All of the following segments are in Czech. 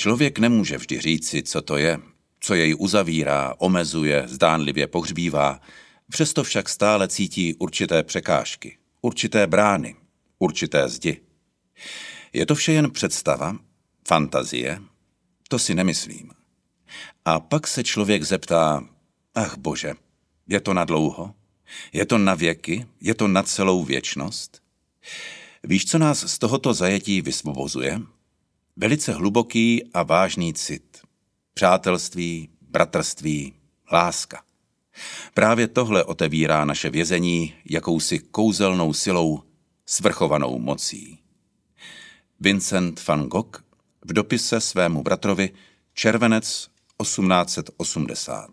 Člověk nemůže vždy říci, co to je, co jej uzavírá, omezuje, zdánlivě pohřbívá, přesto však stále cítí určité překážky, určité brány, určité zdi. Je to vše jen představa, fantazie? To si nemyslím. A pak se člověk zeptá, ach Bože, je to na dlouho? Je to na věky? Je to na celou věčnost? Víš, co nás z tohoto zajetí vysvobozuje? Velice hluboký a vážný cit. Přátelství, bratrství, láska. Právě tohle otevírá naše vězení jakousi kouzelnou silou, svrchovanou mocí. Vincent van Gogh v dopise svému bratrovi červenec 1880.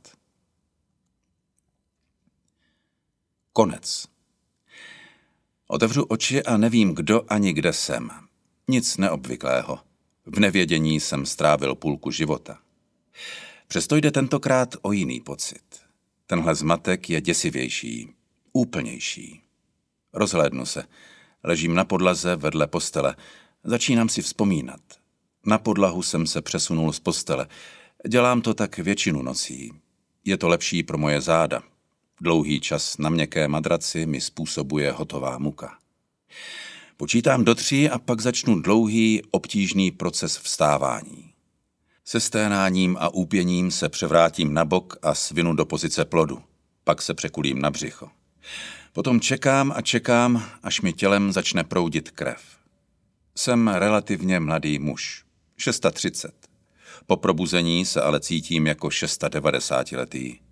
Konec. Otevřu oči a nevím, kdo ani kde jsem. Nic neobvyklého. V nevědění jsem strávil půlku života. Přesto jde tentokrát o jiný pocit. Tenhle zmatek je děsivější, úplnější. Rozhlédnu se. Ležím na podlaze vedle postele. Začínám si vzpomínat. Na podlahu jsem se přesunul z postele. Dělám to tak většinu nocí. Je to lepší pro moje záda. Dlouhý čas na měkké madraci mi způsobuje hotová muka. Počítám do 3 a pak začnu dlouhý, obtížný proces vstávání. Se sténáním a úpěním se převrátím na bok a svinu do pozice plodu. Pak se překulím na břicho. Potom čekám a čekám, až mi tělem začne proudit krev. Jsem relativně mladý muž, 630. Po probuzení se ale cítím jako 690letý.